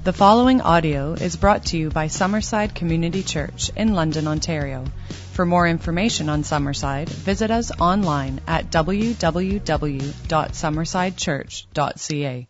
The following audio is brought to you by Summerside Community Church in London, Ontario. For more information on Summerside, visit us online at www.summersidechurch.ca.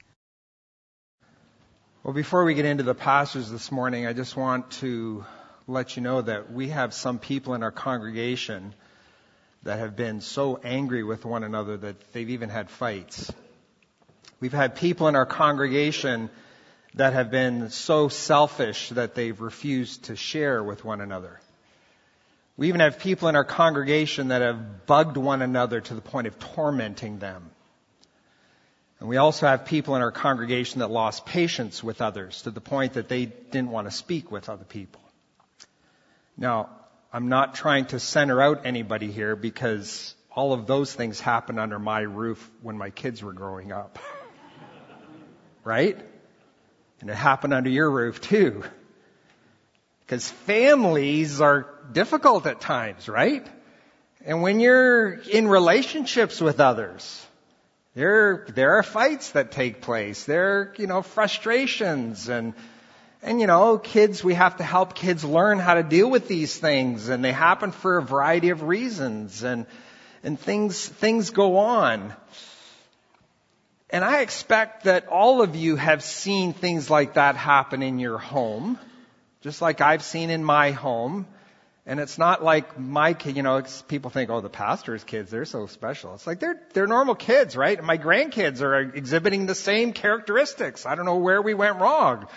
Well, before we get into the passage this morning, I just want to let you know that we have some people in our congregation that have been so angry with one another that they've even had fights. We've had people in our congregation that have been so selfish that they've refused to share with one another. We even have people in our congregation that have bugged one another to the point of tormenting them. And we also have people in our congregation that lost patience with others to the point that they didn't want to speak with other people. Now, I'm not trying to center out anybody here because all of those things happened under my roof when my kids were growing up. Right? And it happened under your roof too. Because families are difficult at times, right? And when you're in relationships with others, there are fights that take place. There are, frustrations and kids, we have to help kids learn how to deal with these things, and they happen for a variety of reasons, and things go on. And I expect that all of you have seen things like that happen in your home, just like I've seen in my home. And it's not like my kid, people think, oh, the pastor's kids, they're so special. It's like they're normal kids, right? And my grandkids are exhibiting the same characteristics. I don't know where we went wrong.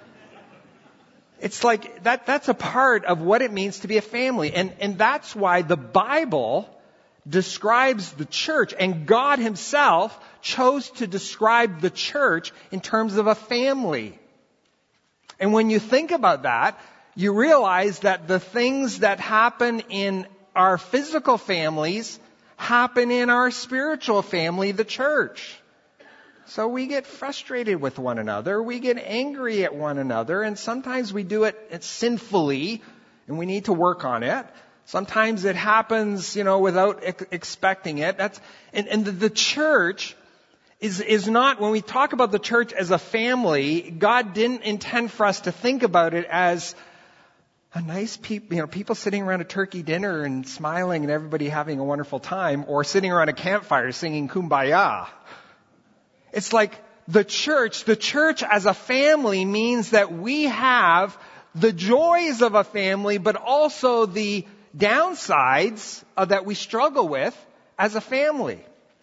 It's like that's a part of what it means to be a family. And that's why the Bible describes the church, and God himself chose to describe the church in terms of a family. And when you think about that, you realize that the things that happen in our physical families happen in our spiritual family, the church. So we get frustrated with one another, we get angry at one another, and sometimes we do it sinfully, and we need to work on it. Sometimes it happens, without expecting it. And the church is not, when we talk about the church as a family, God didn't intend for us to think about it as a nice people sitting around a turkey dinner and smiling and everybody having a wonderful time, or sitting around a campfire singing Kumbaya. It's like the church as a family means that we have the joys of a family, but also the downsides that we struggle with as a family.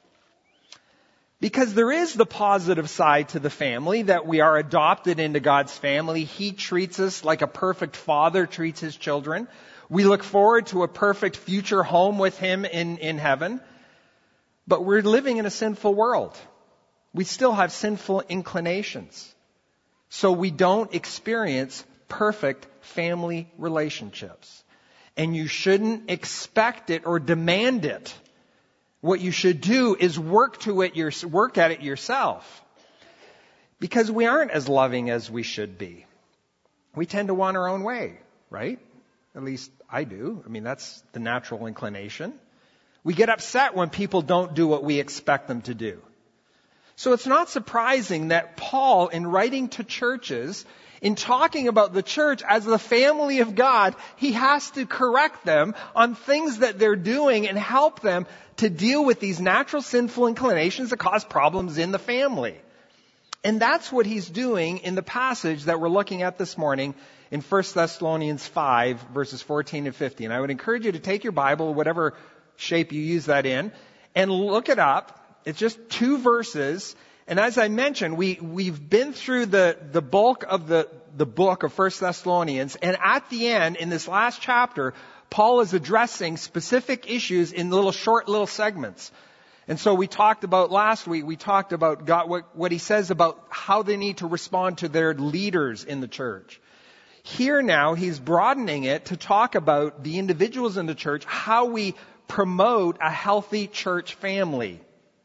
Because there is the positive side to the family, that we are adopted into God's family. He treats us like a perfect father treats his children. We look forward to a perfect future home with him in heaven. But we're living in a sinful world. We still have sinful inclinations. So we don't experience perfect family relationships. And you shouldn't expect it or demand it. What you should do is work at it yourself. Because we aren't as loving as we should be. We tend to want our own way, right? At least I do. That's the natural inclination. We get upset when people don't do what we expect them to do. So it's not surprising that Paul, in writing to churches, in talking about the church as the family of God, he has to correct them on things that they're doing and help them to deal with these natural sinful inclinations that cause problems in the family. And that's what he's doing in the passage that we're looking at this morning in 1 Thessalonians 5, verses 14 and 15. I would encourage you to take your Bible, whatever shape you use that in, and look it up. It's just 2 verses. And as I mentioned, we've been through the bulk of the book of 1 Thessalonians. And at the end, in this last chapter, Paul is addressing specific issues in short little segments. And so we talked about last week, we talked about God, what he says about how they need to respond to their leaders in the church. Here now, he's broadening it to talk about the individuals in the church, how we promote a healthy church family.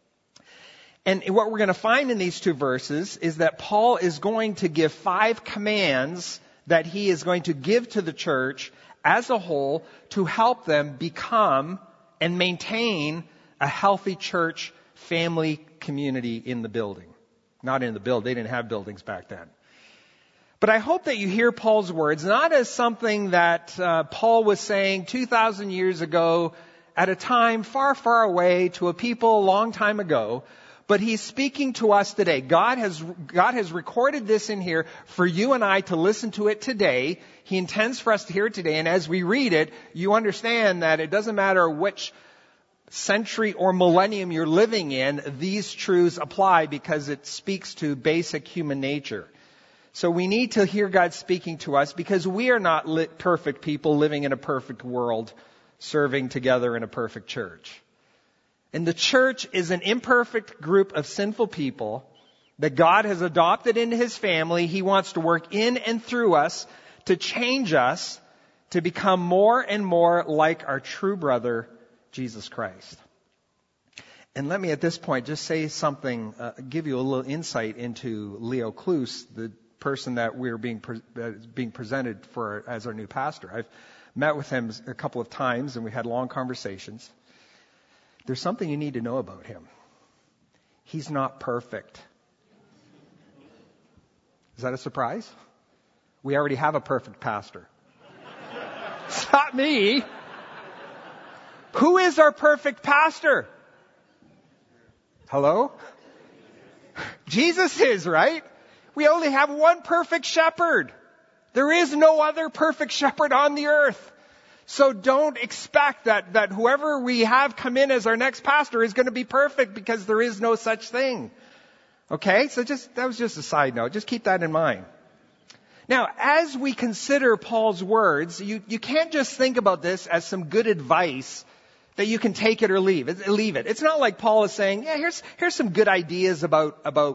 And what we're going to find in these 2 verses is that Paul is going to give 5 commands that he is going to give to the church as a whole to help them become and maintain a healthy church family community in the building. Not in the building. They didn't have buildings back then. But I hope that you hear Paul's words not as something that Paul was saying 2,000 years ago at a time far, far away to a people a long time ago, but he's speaking to us today. God has recorded this in here for you and I to listen to it today. He intends for us to hear it today. And as we read it, you understand that it doesn't matter which century or millennium you're living in, these truths apply because it speaks to basic human nature. So we need to hear God speaking to us because we are not perfect people living in a perfect world, serving together in a perfect church. And the church is an imperfect group of sinful people that God has adopted into His family. He wants to work in and through us to change us to become more and more like our true brother, Jesus Christ. And let me at this point just say something, give you a little insight into Leo Kloos, the person that we're being presented for as our new pastor. I've met with him a couple of times and we had long conversations. There's something you need to know about him. He's not perfect. Is that a surprise? We already have a perfect pastor. It's not me. Who is our perfect pastor? Hello? Jesus is, right? We only have one perfect shepherd. There is no other perfect shepherd on the earth. So don't expect that whoever we have come in as our next pastor is going to be perfect because there is no such thing. Okay? So that was just a side note. Just keep that in mind. Now, as we consider Paul's words, you can't just think about this as some good advice that you can take it or leave it. It's not like Paul is saying, yeah, here's some good ideas about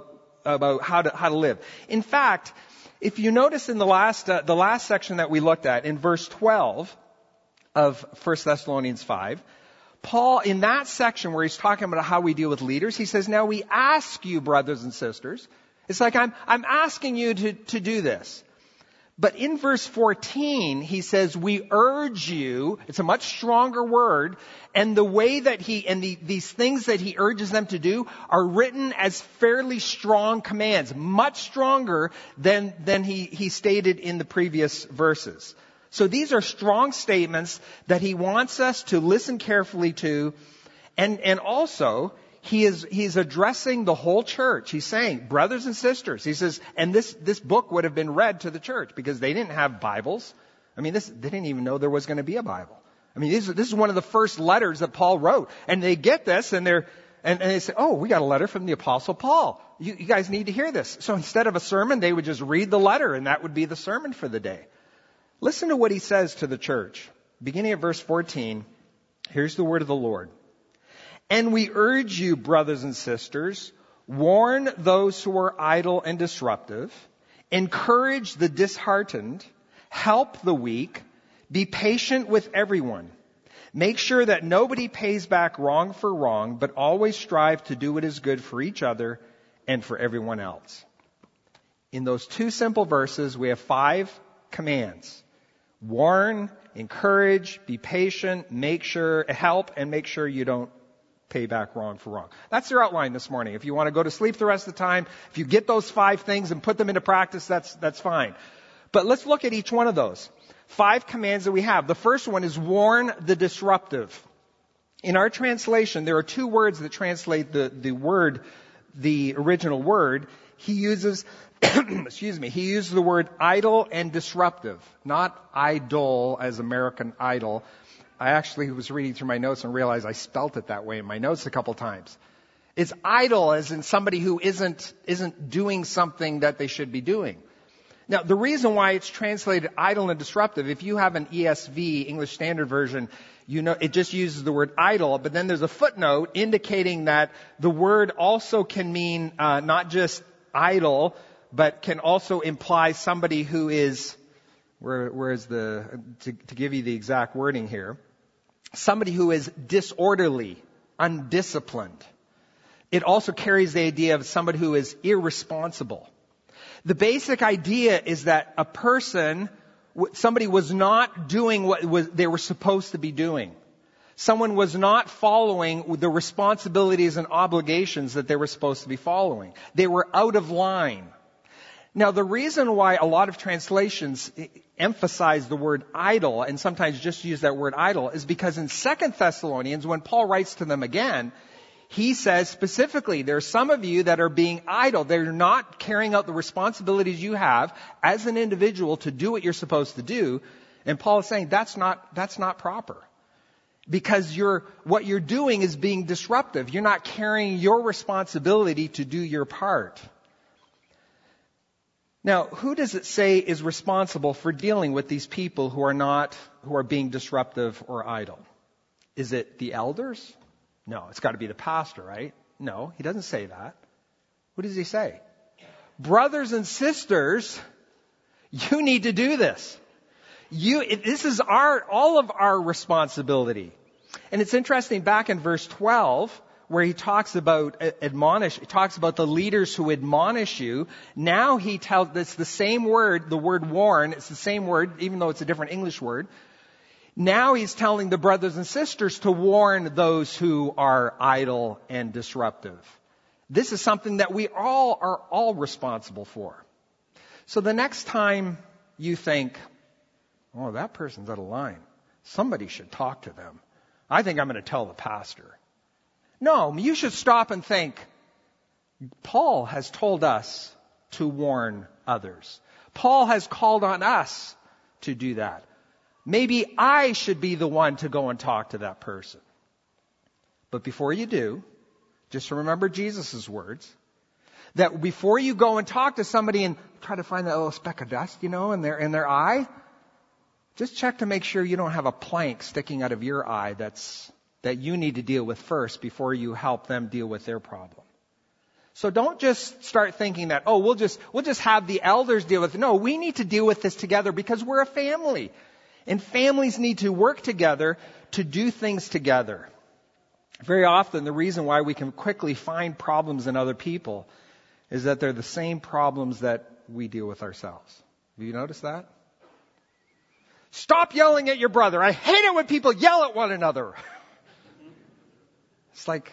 how to live. In fact, if you notice in the last section that we looked at in verse 12 of 1 Thessalonians 5, Paul, in that section where he's talking about how we deal with leaders, he says, now we ask you, brothers and sisters. It's like I'm asking you to do this. But in verse 14, he says, we urge you. It's a much stronger word. And the way that these things that he urges them to do are written as fairly strong commands, much stronger than he stated in the previous verses. So these are strong statements that he wants us to listen carefully to. And also, he's addressing the whole church. He's saying, brothers and sisters, he says, and this book would have been read to the church because they didn't have Bibles. I mean, they didn't even know there was going to be a Bible. I mean, this is one of the first letters that Paul wrote. And they get this and they say, oh, we got a letter from the Apostle Paul. You guys need to hear this. So instead of a sermon, they would just read the letter and that would be the sermon for the day. Listen to what he says to the church. Beginning at verse 14, here's the word of the Lord. And we urge you, brothers and sisters, warn those who are idle and disruptive, encourage the disheartened, help the weak, be patient with everyone. Make sure that nobody pays back wrong for wrong, but always strive to do what is good for each other and for everyone else. In those two simple verses, we have 5 commands. Warn, encourage, be patient, help, and make sure you don't pay back wrong for wrong. That's your outline this morning. If you want to go to sleep the rest of the time, if you get those 5 things and put them into practice, that's fine. But let's look at each one of those. 5 commands that we have. The first one is warn the disruptive. In our translation, there are 2 words that translate the original word. He uses he uses the word idle and disruptive, not idol as American Idol. I actually was reading through my notes and realized I spelt it that way in my notes a couple times. It's idle as in somebody who isn't doing something that they should be doing. Now, the reason why it's translated idle and disruptive, if you have an ESV, English Standard Version, you know it just uses the word idle, but then there's a footnote indicating that the word also can mean not just idle, but can also imply somebody who is, to give you the exact wording here, somebody who is disorderly, undisciplined. It also carries the idea of somebody who is irresponsible. The basic idea is that somebody was not doing what they were supposed to be doing. Someone was not following the responsibilities and obligations that they were supposed to be following. They were out of line. Now, the reason why a lot of translations emphasize the word idle and sometimes just use that word idle is because in 2 Thessalonians, when Paul writes to them again, he says specifically, there are some of you that are being idle. They're not carrying out the responsibilities you have as an individual to do what you're supposed to do. And Paul is saying that's not proper. Because what you're doing is being disruptive. You're not carrying your responsibility to do your part. Now, who does it say is responsible for dealing with these people who are being disruptive or idle? Is it the elders? No, it's got to be the pastor, right? No, he doesn't say that. What does he say? Brothers and sisters, you need to do this. This is all of our responsibility. And it's interesting, back in verse 12, where he talks about he talks about the leaders who admonish you. Now he tells, it's the same word, the word warn, it's the same word, even though it's a different English word. Now he's telling the brothers and sisters to warn those who are idle and disruptive. This is something that we all are all responsible for. So the next time you think, oh, that person's out of line, somebody should talk to them, I think I'm going to tell the pastor. No, you should stop and think, Paul has told us to warn others. Paul has called on us to do that. Maybe I should be the one to go and talk to that person. But before you do, just remember Jesus' words, that before you go and talk to somebody and try to find that little speck of dust, in their eye, just check to make sure you don't have a plank sticking out of your eye that you need to deal with first before you help them deal with their problem. So don't just start thinking that, we'll just have the elders deal with it. No, we need to deal with this together because we're a family. And families need to work together to do things together. Very often, the reason why we can quickly find problems in other people is that they're the same problems that we deal with ourselves. Have you noticed that? Stop yelling at your brother. I hate it when people yell at one another. It's like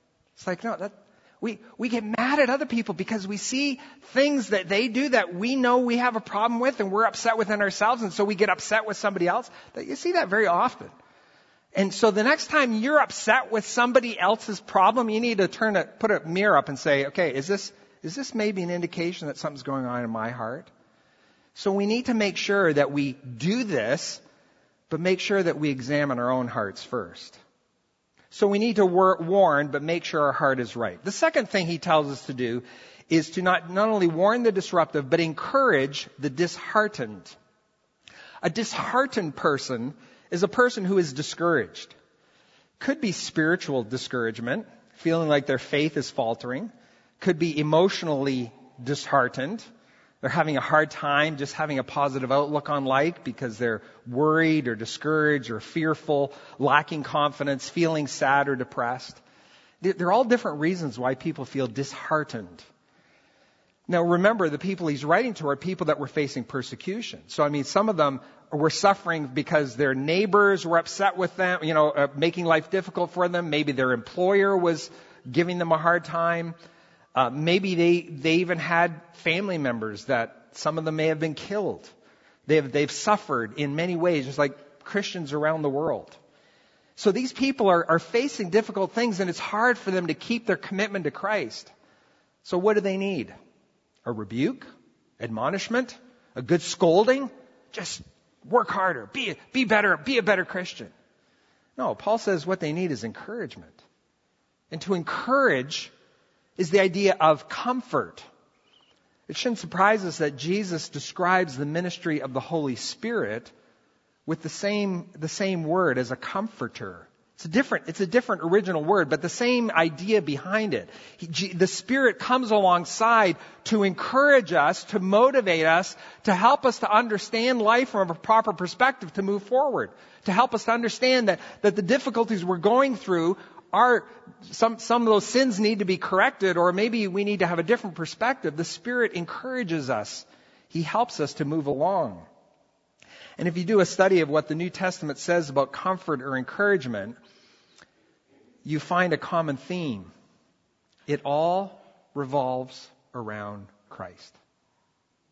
no, we get mad at other people because we see things that they do that we know we have a problem with and we're upset within ourselves, and so we get upset with somebody else. You see that very often. And so the next time you're upset with somebody else's problem, you need to put a mirror up and say, okay, is this maybe an indication that something's going on in my heart? So we need to make sure that we do this, but make sure that we examine our own hearts first. So we need to warn, but make sure our heart is right. The second thing he tells us to do is to not only warn the disruptive, but encourage the disheartened. A disheartened person is a person who is discouraged. Could be spiritual discouragement, feeling like their faith is faltering. Could be emotionally disheartened. They're having a hard time just having a positive outlook on life because they're worried or discouraged or fearful, lacking confidence, feeling sad or depressed. They're all different reasons why people feel disheartened. Now remember, the people he's writing to are people that were facing persecution. So some of them were suffering because their neighbors were upset with them, making life difficult for them. Maybe their employer was giving them a hard time. Maybe they even had family members that some of them may have been killed. They've suffered in many ways, just like Christians around the world. So these people are facing difficult things, and it's hard for them to keep their commitment to Christ. So what do they need? A rebuke? Admonishment? A good scolding? Just work harder. Be better. Be a better Christian. No, Paul says what they need is encouragement. And to encourage is the idea of comfort. It shouldn't surprise us that Jesus describes the ministry of the Holy Spirit with the same word as a comforter. It's a different original word, but the same idea behind it. The Spirit comes alongside to encourage us, to motivate us, to help us to understand life from a proper perspective, to move forward, to help us to understand that the difficulties we're going through are some of those sins need to be corrected, or maybe we need to have a different perspective. The Spirit encourages us. He helps us to move along. And if you do a study of what the New Testament says about comfort or encouragement, you find a common theme. It all revolves around Christ.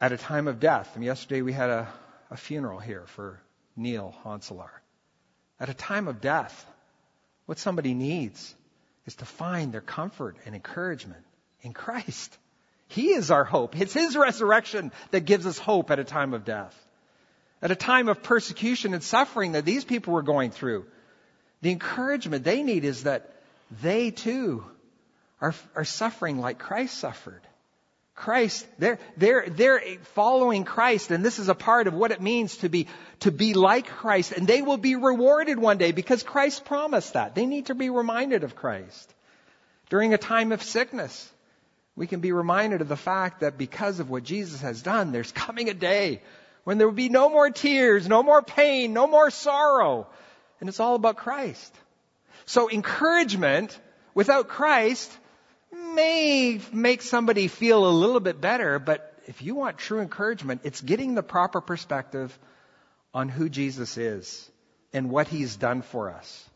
at a time of death. And yesterday we had a funeral here for Neil Honselar. At a time of death, what somebody needs is to find their comfort and encouragement in Christ. He is our hope. It's His resurrection that gives us hope at a time of death. At a time of persecution and suffering that these people were going through, the encouragement they need is that they too are suffering like Christ suffered. Christ, they're following Christ, and this is a part of what it means to be like Christ, and they will be rewarded one day because Christ promised that. They need to be reminded of Christ. During a time of sickness, we can be reminded of the fact that because of what Jesus has done, there's coming a day when there will be no more tears, no more pain, no more sorrow, and it's all about Christ. So encouragement without Christ may make somebody feel a little bit better, but if you want true encouragement, it's getting the proper perspective on who Jesus is and what He's done for us.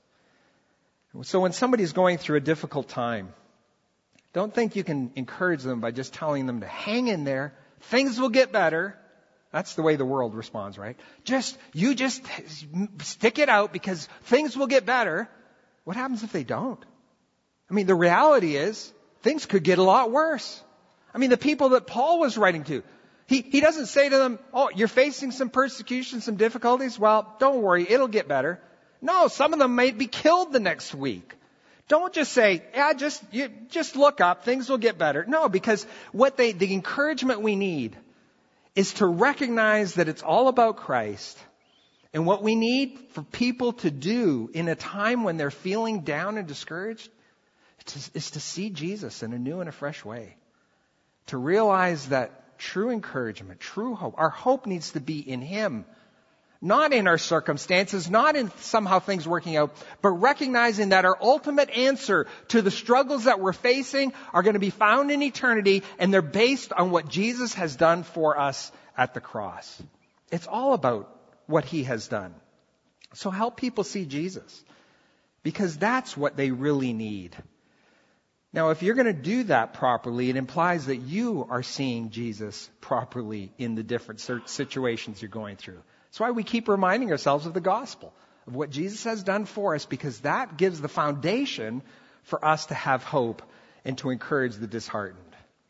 So when somebody's going through a difficult time, don't think you can encourage them by just telling them to hang in there. Things will get better. That's the way the world responds, right? You just stick it out because things will get better. What happens if they don't? I mean, the reality is things could get a lot worse. I mean, the people that Paul was writing to, he doesn't say to them, oh, you're facing some persecution, some difficulties. Well, don't worry, it'll get better. No, some of them might be killed the next week. Don't just say, just look up, things will get better. No, because the encouragement we need is to recognize that it's all about Christ. And what we need for people to do in a time when they're feeling down and discouraged is to see Jesus in a new and a fresh way. To realize that true encouragement, true hope, our hope needs to be in Him. Not in our circumstances, not in somehow things working out, but recognizing that our ultimate answer to the struggles that we're facing are going to be found in eternity, and they're based on what Jesus has done for us at the cross. It's all about what He has done. So help people see Jesus, because that's what they really need. Now, if you're going to do that properly, it implies that you are seeing Jesus properly in the different situations you're going through. That's why we keep reminding ourselves of the gospel, of what Jesus has done for us, because that gives the foundation for us to have hope and to encourage the disheartened.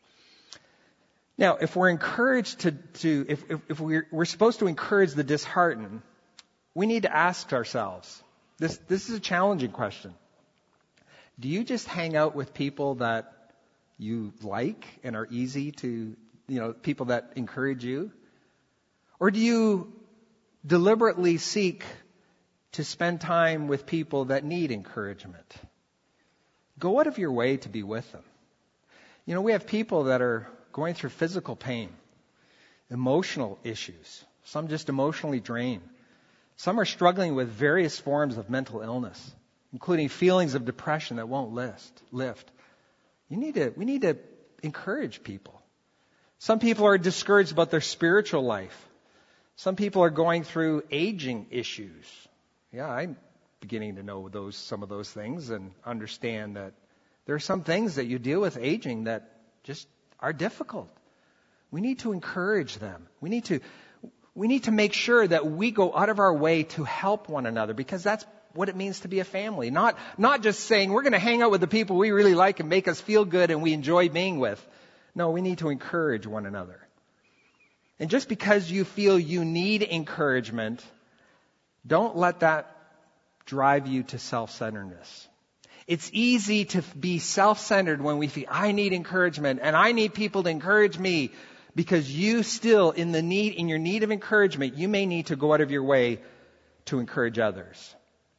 Now, if we're encouraged if we're supposed to encourage the disheartened, we need to ask ourselves, this is a challenging question. Do you just hang out with people that you like and are easy to, people that encourage you? Or do you deliberately seek to spend time with people that need encouragement? Go out of your way to be with them. We have people that are going through physical pain, emotional issues, some just emotionally drained. Some are struggling with various forms of mental illness, including feelings of depression that won't lift. We need to encourage people. Some people are discouraged about their spiritual life. Some people are going through aging issues. Yeah, I'm beginning to know some of those things and understand that there are some things that you deal with aging that just are difficult. We need to encourage them. We need to make sure that we go out of our way to help one another, because that's what it means to be a family. Not just saying we're going to hang out with the people we really like and make us feel good and we enjoy being with. No, we need to encourage one another. And just because you feel you need encouragement, don't let that drive you to self-centeredness. It's easy to be self-centered when we feel, I need encouragement and I need people to encourage me, because you still, in your need of encouragement, you may need to go out of your way to encourage others.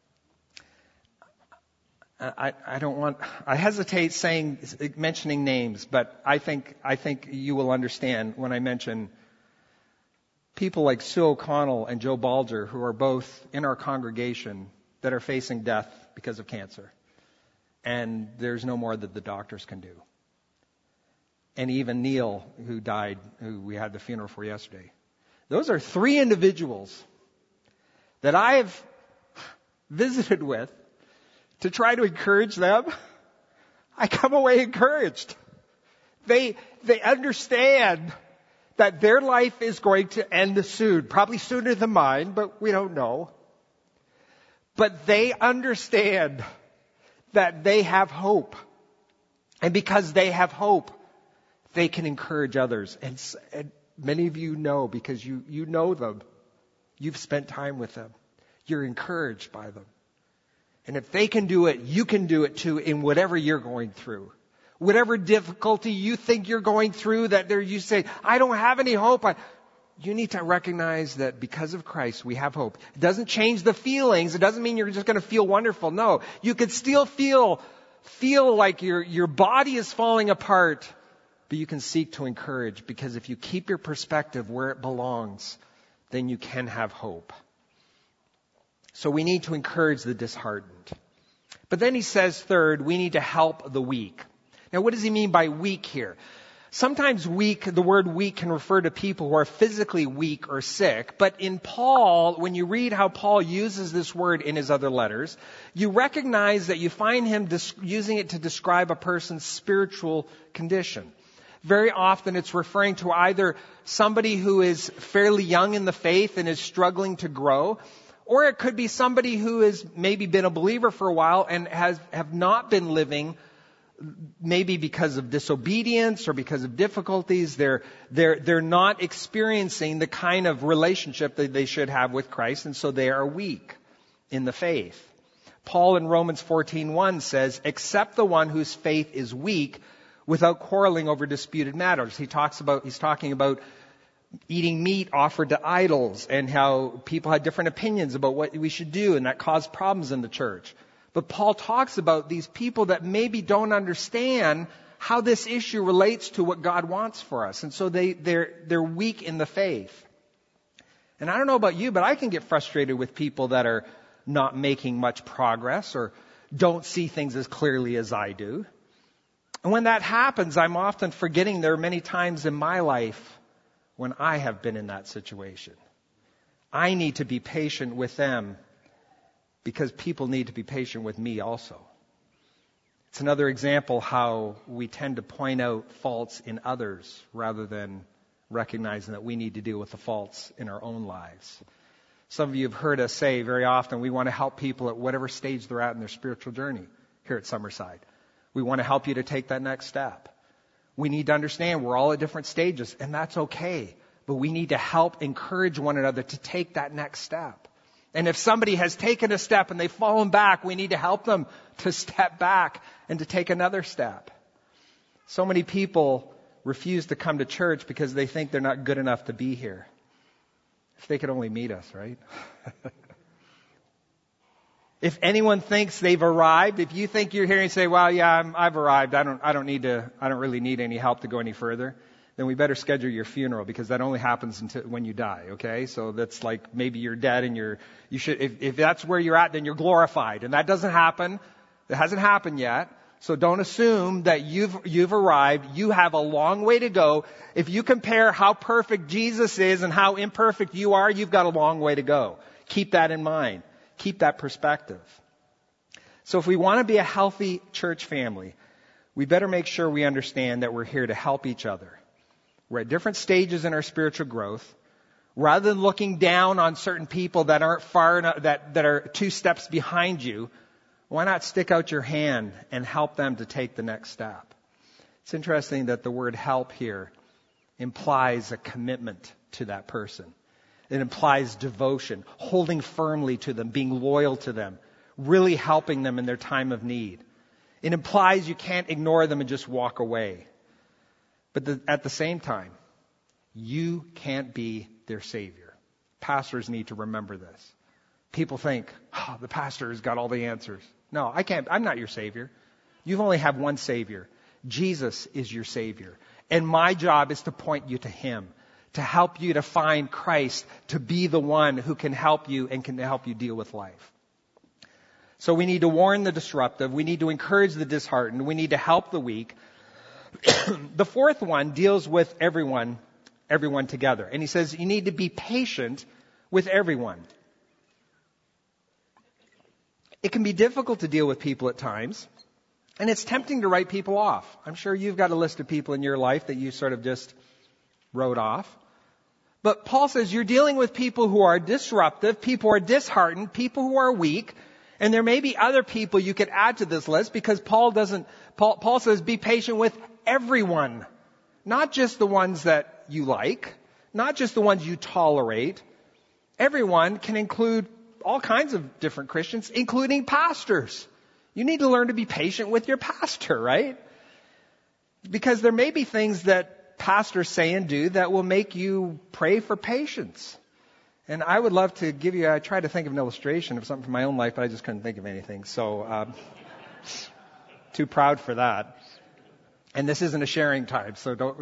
I hesitate mentioning names, but I think you will understand when I mention people like Sue O'Connell and Joe Balger, who are both in our congregation that are facing death because of cancer. And there's no more that the doctors can do. And even Neil, who died, who we had the funeral for yesterday. Those are 3 individuals that I have visited with to try to encourage them. I come away encouraged. They understand that their life is going to end soon, probably sooner than mine, but we don't know. But they understand that they have hope. And because they have hope, they can encourage others. And many of you know, because you know them. You've spent time with them. You're encouraged by them. And if they can do it, you can do it too in whatever you're going through. Whatever difficulty you think you're going through, that you say, I don't have any hope. You need to recognize that because of Christ, we have hope. It doesn't change the feelings. It doesn't mean you're just going to feel wonderful. No, you could still feel like your body is falling apart, but you can seek to encourage, because if you keep your perspective where it belongs, then you can have hope. So we need to encourage the disheartened. But then he says, third, we need to help the weak. Now, what does he mean by weak here? Sometimes weak, the word weak can refer to people who are physically weak or sick. But in Paul, when you read how Paul uses this word in his other letters, you recognize that you find him using it to describe a person's spiritual condition. Very often it's referring to either somebody who is fairly young in the faith and is struggling to grow, or it could be somebody who has maybe been a believer for a while and have not been living, maybe because of disobedience or because of difficulties. They're not experiencing the kind of relationship that they should have with Christ, and so they are weak in the faith. Paul in Romans 14:1 says, "Accept the one whose faith is weak without quarreling over disputed matters." He's talking about eating meat offered to idols and how people had different opinions about what we should do, and that caused problems in the church. But Paul talks about these people that maybe don't understand how this issue relates to what God wants for us. And so they're weak in the faith. And I don't know about you, but I can get frustrated with people that are not making much progress or don't see things as clearly as I do. And when that happens, I'm often forgetting there are many times in my life when I have been in that situation. I need to be patient with them because people need to be patient with me also. It's another example how we tend to point out faults in others rather than recognizing that we need to deal with the faults in our own lives. Some of you have heard us say very often we want to help people at whatever stage they're at in their spiritual journey here at Summerside. We want to help you to take that next step. We need to understand we're all at different stages, and that's okay. But we need to help encourage one another to take that next step. And if somebody has taken a step and they've fallen back, we need to help them to step back and to take another step. So many people refuse to come to church because they think they're not good enough to be here. If they could only meet us, right? If anyone thinks they've arrived, if you think you're here and say, well, yeah, I've arrived. I don't really need any help to go any further. Then we better schedule your funeral, because that only happens when you die, okay? So that's like maybe you're dead and you should, if that's where you're at, then you're glorified. And that doesn't happen. It hasn't happened yet. So don't assume that you've arrived. You have a long way to go. If you compare how perfect Jesus is and how imperfect you are, you've got a long way to go. Keep that in mind. Keep that perspective. So if we want to be a healthy church family, we better make sure we understand that we're here to help each other. We're at different stages in our spiritual growth. Rather than looking down on certain people that aren't far enough, that are 2 steps behind you, why not stick out your hand and help them to take the next step? It's interesting that the word help here implies a commitment to that person. It implies devotion, holding firmly to them, being loyal to them, really helping them in their time of need. It implies you can't ignore them and just walk away. But at the same time, you can't be their savior. Pastors need to remember this. People think, the pastor has got all the answers. No, I can't. I'm not your savior. You only have one savior. Jesus is your savior. And my job is to point you to him, to help you to find Christ, to be the one who can help you and can help you deal with life. So we need to warn the disruptive. We need to encourage the disheartened. We need to help the weak. The fourth one deals with everyone together. And he says you need to be patient with everyone. It can be difficult to deal with people at times, and it's tempting to write people off. I'm sure you've got a list of people in your life that you sort of just wrote off. But Paul says you're dealing with people who are disruptive, people who are disheartened, people who are weak, and there may be other people you could add to this list because Paul says be patient with everyone, not just the ones that you like, not just the ones you tolerate. Everyone can include all kinds of different Christians, including pastors. You need to learn to be patient with your pastor, right? Because there may be things that pastors say and do that will make you pray for patience. And I would love to I tried to think of an illustration of something from my own life, but I just couldn't think of anything. So, too proud for that. And this isn't a sharing time, so don't.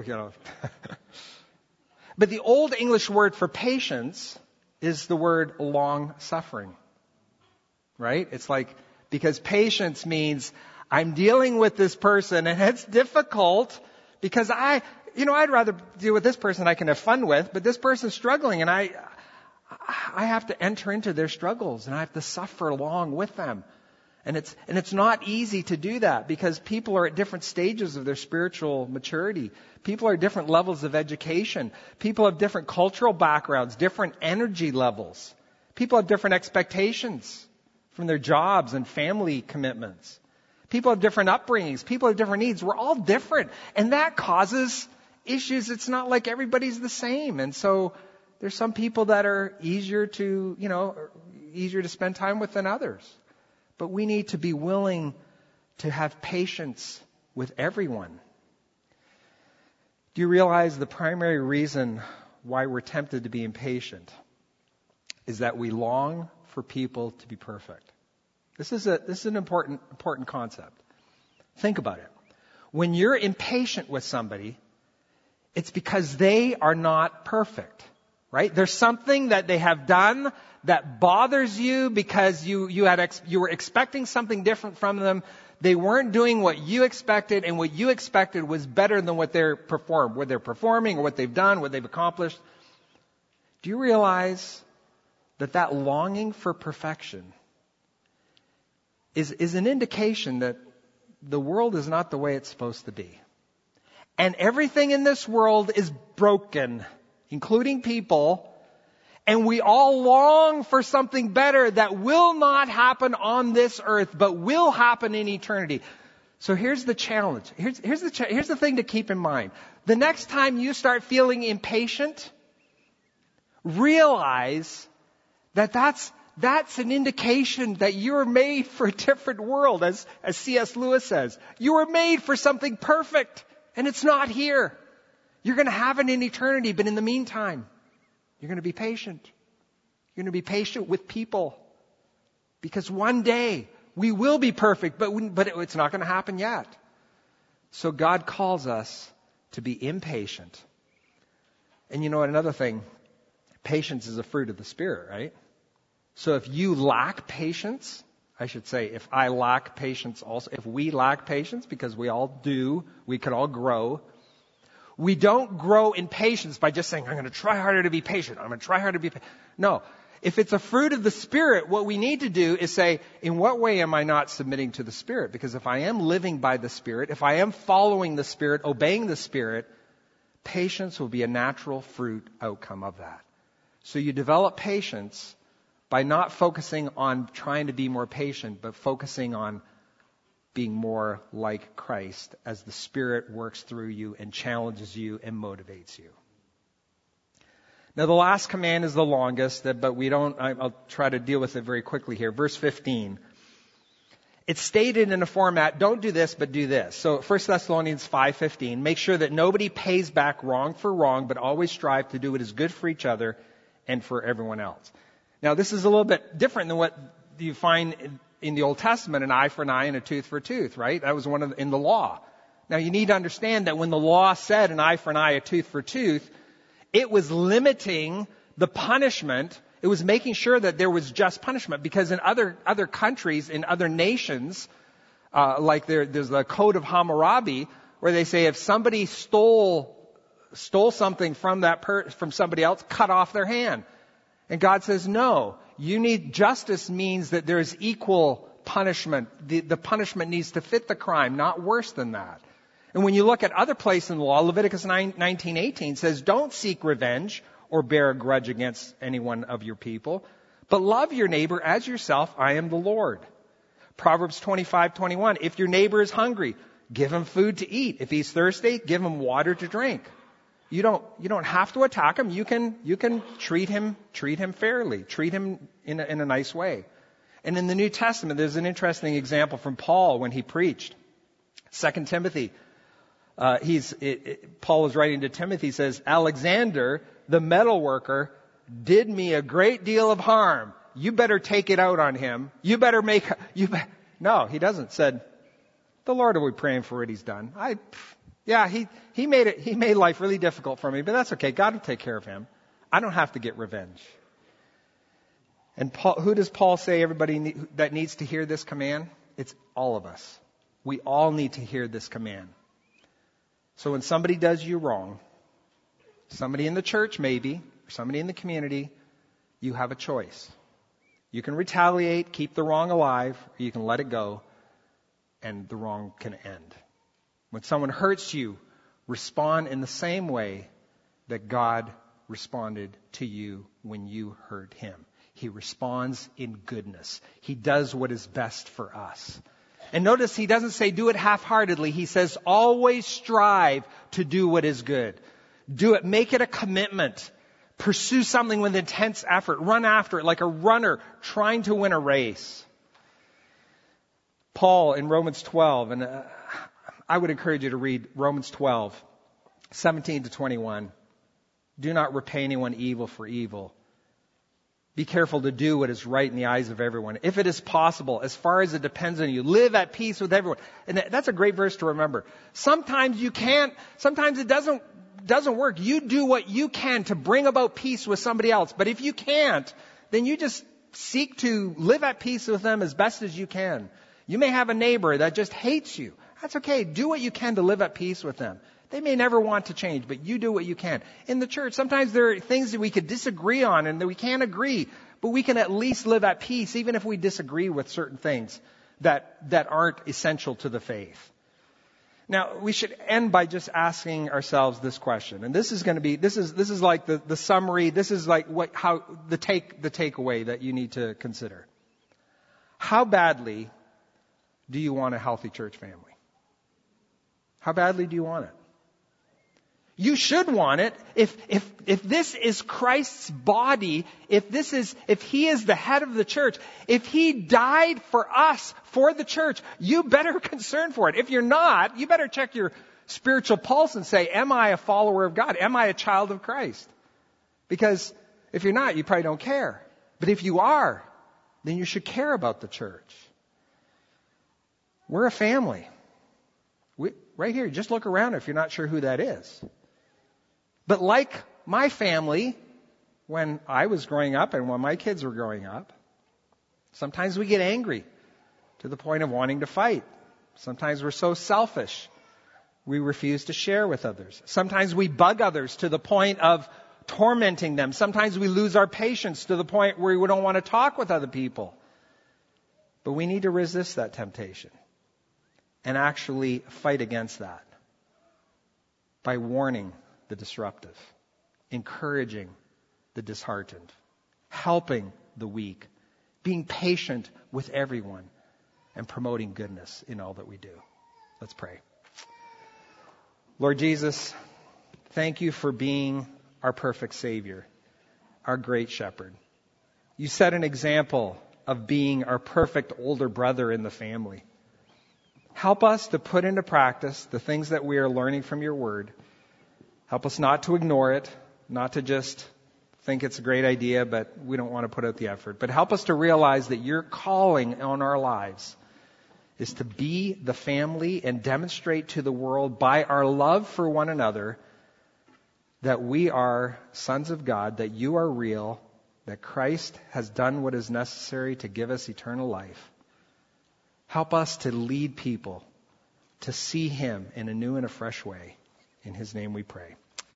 But the old English word for patience is the word long suffering. Right? It's like, because patience means I'm dealing with this person and it's difficult because I'd rather deal with this person I can have fun with, but this person's struggling and I have to enter into their struggles and I have to suffer along with them. And it's not easy to do that because people are at different stages of their spiritual maturity. People are at different levels of education. People have different cultural backgrounds, different energy levels. People have different expectations from their jobs and family commitments. People have different upbringings. People have different needs. We're all different. And that causes issues. It's not like everybody's the same. And so there's some people that are easier to spend time with than others. But we need to be willing to have patience with everyone. Do you realize the primary reason why we're tempted to be impatient is that we long for people to be perfect? This is an important concept. Think about it. When you're impatient with somebody, it's because they are not perfect, right? There's something that they have done that bothers you because you were expecting something different from them. They weren't doing what you expected, and what you expected was better than what they're performing or what they've done, what they've accomplished. Do you realize that longing for perfection is an indication that the world is not the way it's supposed to be? And everything in this world is broken, including people. And we all long for something better that will not happen on this earth, but will happen in eternity. So here's the challenge. Here's the thing to keep in mind. The next time you start feeling impatient, realize that that's an indication that you're made for a different world, as C.S. Lewis says. You were made for something perfect, and it's not here. You're going to have it in eternity, but in the meantime, you're going to be patient. You're going to be patient with people. Because one day, we will be perfect, but it's not going to happen yet. So God calls us to be impatient. And you know what, another thing, patience is a fruit of the Spirit, right? So if you lack patience, I should say, if I lack patience also, if we lack patience, because we all do, we could all grow. We don't grow in patience by just saying, I'm going to try harder to be patient. I'm going to try harder to be patient. No. If it's a fruit of the Spirit, what we need to do is say, in what way am I not submitting to the Spirit? Because if I am living by the Spirit, if I am following the Spirit, obeying the Spirit, patience will be a natural fruit outcome of that. So you develop patience by not focusing on trying to be more patient, but focusing on being more like Christ as the Spirit works through you and challenges you and motivates you. Now the last command is the longest, but I'll try to deal with it very quickly here. Verse 15. It's stated in a format, don't do this, but do this. So 1 Thessalonians 5:15, make sure that nobody pays back wrong for wrong, but always strive to do what is good for each other and for everyone else. Now this is a little bit different than what you find in the Old Testament, an eye for an eye and a tooth for a tooth, right? That was in the law. Now you need to understand that when the law said an eye for an eye, a tooth for a tooth, it was limiting the punishment. It was making sure that there was just punishment, because in other countries, in other nations, like there's the Code of Hammurabi, where they say if somebody stole something from from somebody else, cut off their hand. And God says, no, justice means that there's equal punishment. The punishment needs to fit the crime, not worse than that. And when you look at other places in the law, Leviticus 19:18 says, don't seek revenge or bear a grudge against any one of your people, but love your neighbor as yourself. I am the Lord. Proverbs 25:21, if your neighbor is hungry, give him food to eat. If he's thirsty, give him water to drink. You don't have to attack him. You can treat him fairly. Treat him in a nice way. And in the New Testament, there's an interesting example from Paul when he preached. 2 Timothy, Paul is writing to Timothy, says, Alexander, the metal worker, did me a great deal of harm. You better take it out on him. No, he doesn't. Said, the Lord will be praying for what he's done. He made life really difficult for me, but that's okay. God will take care of him. I don't have to get revenge. And who does Paul say everybody that needs to hear this command? It's all of us. We all need to hear this command. So when somebody does you wrong, somebody in the church maybe, or somebody in the community, you have a choice. You can retaliate, keep the wrong alive, or you can let it go, and the wrong can end. When someone hurts you, respond in the same way that God responded to you when you hurt him. He responds in goodness. He does what is best for us. And notice he doesn't say do it half-heartedly. He says always strive to do what is good. Do it. Make it a commitment. Pursue something with intense effort. Run after it like a runner trying to win a race. Paul in Romans 12, and I would encourage you to read Romans 12, 17 to 21. Do not repay anyone evil for evil. Be careful to do what is right in the eyes of everyone. If it is possible, as far as it depends on you, live at peace with everyone. And that's a great verse to remember. Sometimes you can't, sometimes it doesn't work. You do what you can to bring about peace with somebody else. But if you can't, then you just seek to live at peace with them as best as you can. You may have a neighbor that just hates you. That's okay. Do what you can to live at peace with them. They may never want to change, but you do what you can. In the church, sometimes there are things that we could disagree on and that we can't agree, but we can at least live at peace even if we disagree with certain things that aren't essential to the faith. Now, we should end by just asking ourselves this question. And this is going to be, this is like the summary, this is like the takeaway that you need to consider. How badly do you want a healthy church family? How badly do you want it? You should want it. If this is Christ's body, if he is the head of the church, if he died for us, for the church, you better concern for it. If you're not, you better check your spiritual pulse and say, am I a follower of God? Am I a child of Christ? Because if you're not, you probably don't care. But if you are, then you should care about the church. We're a family. Right here, just look around if you're not sure who that is. But like my family, when I was growing up and when my kids were growing up, sometimes we get angry to the point of wanting to fight. Sometimes we're so selfish, we refuse to share with others. Sometimes we bug others to the point of tormenting them. Sometimes we lose our patience to the point where we don't want to talk with other people. But we need to resist that temptation and actually fight against that by warning the disruptive, encouraging the disheartened, helping the weak, being patient with everyone, and promoting goodness in all that we do. Let's pray. Lord Jesus, thank you for being our perfect Savior, our great shepherd. You set an example of being our perfect older brother in the family. Help us to put into practice the things that we are learning from your word. Help us not to ignore it, not to just think it's a great idea, but we don't want to put out the effort. But help us to realize that your calling on our lives is to be the family and demonstrate to the world by our love for one another that we are sons of God, that you are real, that Christ has done what is necessary to give us eternal life. Help us to lead people to see him in a new and a fresh way. In his name we pray.